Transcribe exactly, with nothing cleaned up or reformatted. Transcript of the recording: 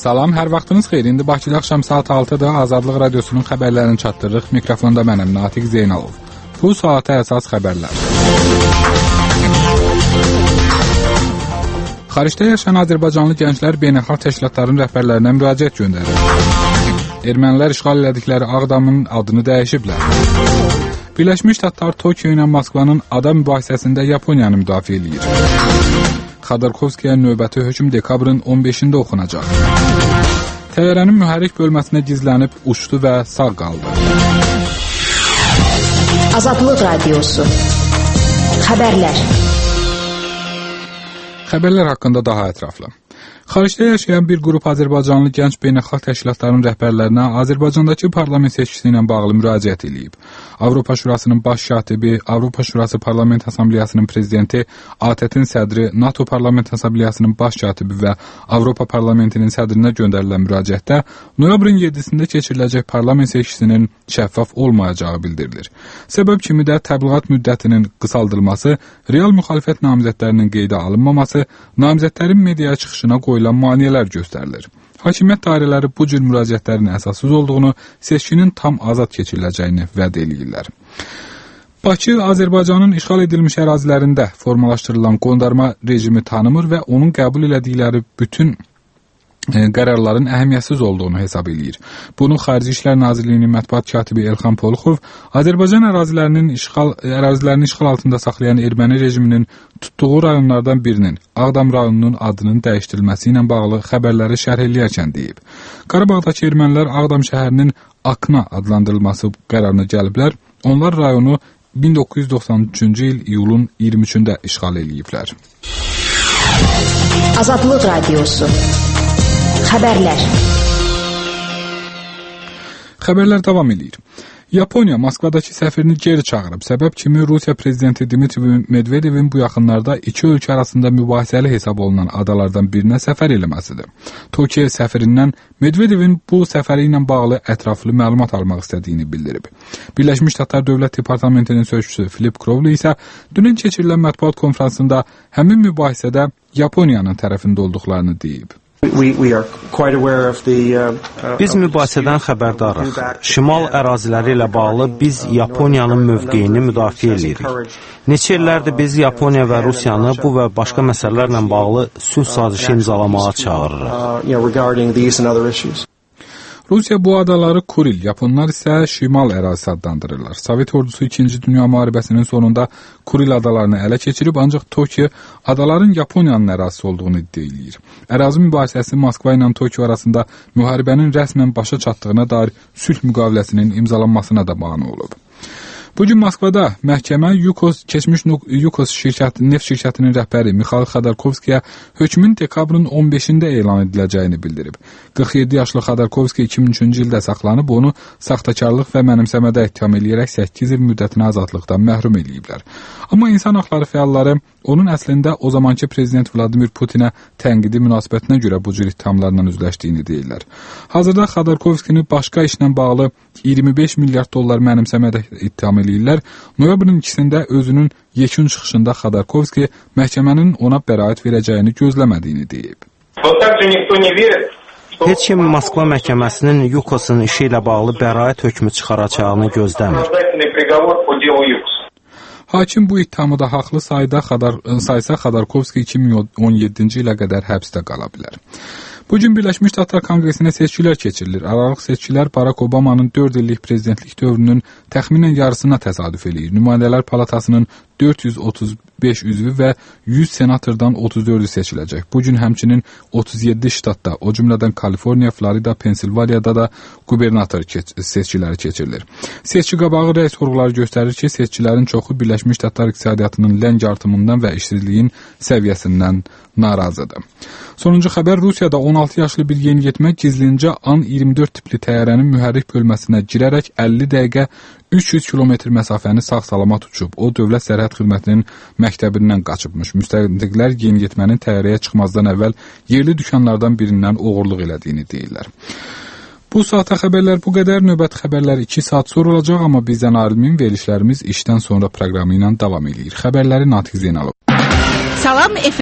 Salam, hər vaxtınız xeyir. İndi Bakıda axşam saat altıda Azadlıq Radiosunun xəbərlərini çatdırırıq. Mikrofonda mənəm, Natiq Zeynalov. Bu saata əsas xəbərlər. Xaricdə yaşayan Azərbaycanlı gənclər beynəlxalq təşkilatların rəhbərlərinə müraciət göndərir. Ermənilər işğal elədikləri Ağdamın adını dəyişiblər. Birləşmiş Ştatlar Tokyo ilə Moskvanın ada mübahisəsində Yaponiyanı müdafiə edir. Xodorkovskiyə növbəti hökm dekabrın on beşində oxunacaq. Təyyarənin mühərrik bölməsinə gizlənib uçdu və sağ qaldı. Azadlıq Radiosu. Xəbərlər. Xəbərlər haqqında daha ətraflı. Xaricdə yaşayan bir qrup Azərbaycanlı gənc beynəlxalq təşkilatların rəhbərlərinə Azərbaycandakı parlament seçkisi ilə bağlı müraciət edib. Avropa Şurasının baş katibi, Avropa Şurası Parlament Assambleyasının prezidenti, A T T-in sədri, NATO Parlament Assambleyasının baş katibi və Avropa Parlamentinin sədrinə göndərilən müraciətdə noyabrın yeddisində keçiriləcək parlament seçkisinin şəffaf olmayacağı bildirilir. Səbəb kimi də təbliğat müddətinin qısaldılması, real müxalifət namizədlərinin qeydə alınmaması, namizədlərin mediaya çıxışına qoyulan maneələr göstərilir. Hakimiyyət dairələri bu cür müraciətlərin əsassız olduğunu, seçkinin tam azad keçiriləcəyini vəd eləyirlər. Bakı, Azərbaycanın işğal edilmiş ərazilərində formalaşdırılan qondarma rejimi tanımır və onun qəbul elədikləri bütün qərarların əhəmiyyətsiz olduğunu hesab eləyir. Bunu Xarici İşlər Nazirliyinin mətbuat katibi Elxan Poluxov, Azərbaycan ərazilərinin işğal, ərazilərini işğal altında saxlayan erməni rejiminin tutduğu rayonlardan birinin, Ağdam rayonunun adının dəyişdirilməsi ilə bağlı xəbərləri şərh eləyərkən deyib. Qarabağdakı ermənilər Ağdam şəhərinin Akna adlandırılması qərarına gəliblər, onlar rayonu min doqquz yüz doxsan üçüncü il iyulun iyirmi üçündə işğal eləyiblər. Azadlıq Radiosu. Xəbərlər. Xəbərlər davam edir. Yaponiya Moskvadakı səfirini geri çağırıb. Səbəb kimi Rusiya prezidenti Dmitri Medvedevin bu yaxınlarda iki ölkə arasında mübahisəli hesab olunan adalardan birinə səfər eləməsidir. Tokyo səfirindən Medvedevin bu səfəri ilə bağlı ətraflı məlumat almaq istədiyini bildirib. Birləşmiş Ştatlar Dövlət Departamentinin sözçüsü Philip Crowley isə dünən keçirilən mətbuat konfransında həmin mübahisədə Yaponiyanın tərəfində olduqlarını deyib. Biz mübahisədən xəbərdarıq. Şimal əraziləri ilə bağlı biz Yaponiyanın mövqeyini müdafiə edirik. Neçə illərdir biz Yaponiya və Rusiyanı bu və başqa məsələlərlə bağlı sülh sazişi imzalamağa çağırırıq. Rusiya bu adaları Kuril, Yaponlar isə Şimal ərazisi adlandırırlar. Sovet ordusu ikinci Dünya müharibəsinin sonunda Kuril adalarını ələ keçirib, ancaq Tokyo adaların Yaponiyanın ərazisi olduğunu iddia edir. Ərazi mübahisəsi Moskva ilə Tokyo arasında müharibənin rəsmən başa çatdığına dair sülh müqaviləsinin imzalanmasına da mane olub. Bugün Moskvada məhkəmə Yukos, keçmiş Yukos şirkəti, neft şirkətinin rəhbəri Mikhail Xodorkovskiyə hökmün dekabrın on beşində elan ediləcəyini bildirib. qırx yeddi yaşlı Xodorkovski iki min üçüncü ildə saxlanıb, onu saxtakarlıq və mənimsəmədə ittiham eləyərək səkkiz il müddətinə azadlıqdan məhrum eləyiblər. Amma insan haqları fəalları onun əslində o zamanki prezident Vladimir Putinə tənqidi münasibətinə görə bu cür ittihamlarla üzləşdiyini deyirlər. Hazırda Xodorkovskini başqa işlə bağlı iyirmi beş milyard dollar mənimsəmədə ittiham eləyirlər. Noyabrın ikisində özünün yekun çıxışında Xodorkovski məhkəmənin ona bəraət verəcəyini gözləmədiyini deyib. Heç kim Moskva məhkəməsinin Yukosun işi ilə bağlı bəraət hökmü çıxaracağını gözləmir. Hakim bu ittihamı da haqlı sayda saysa Xodorkovski iki min on yeddinci ilə qədər həbsdə qala bilər. Bugün Birləşmiş Ştatlar Konqresinə seçkilər keçirilir. Aralıq seçkilər Barack Obama'nın dörd illik prezidentlik dövrünün təxminən yarısına təsadüf eləyir. Nümayəndələr Palatasının dörd yüz otuz beş üzvü və yüz senatordan otuz dördü seçiləcək. Bugün həmçinin otuz yeddi ştatda, o cümlədən Kaliforniya, Florida, Pensilvaniyada da qubernator keç seçkiləri keçirilir. Seçki qabağı rəy sorğuları göstərir ki, seçkilərin çoxu Birləşmiş Ştatlar iqtisadiyyatının ləng artımından və işsizliyin səviyyəsindən narazıdır. Sonuncu xəbər, Rusiyada on altı yaşlı bir yeniyetmə gizlincə An iyirmi dörd tipli təyyarənin mühərrik bölməsinə girərək əlli dəqiqə üç yüz kilometr məsafəni sağ-salamat uçub. O, Dövlət Sərhəd Xidmətinin məktəbindən qaçıbmış. Müstəqillər yeniyetmənin təyyarəyə çıxmazdan əvvəl yerli dükanlardan birindən oğurluq elədiyini deyirlər. Bu saata xəbərlər bu qədər. Növbəti xəbərlər iki saat sonra olacaq, amma bizdən ayrılmayın, verilişlərimiz işdən sonra proqramı ilə davam edir. Xəbərləri Natiq Zeynalov. Salam,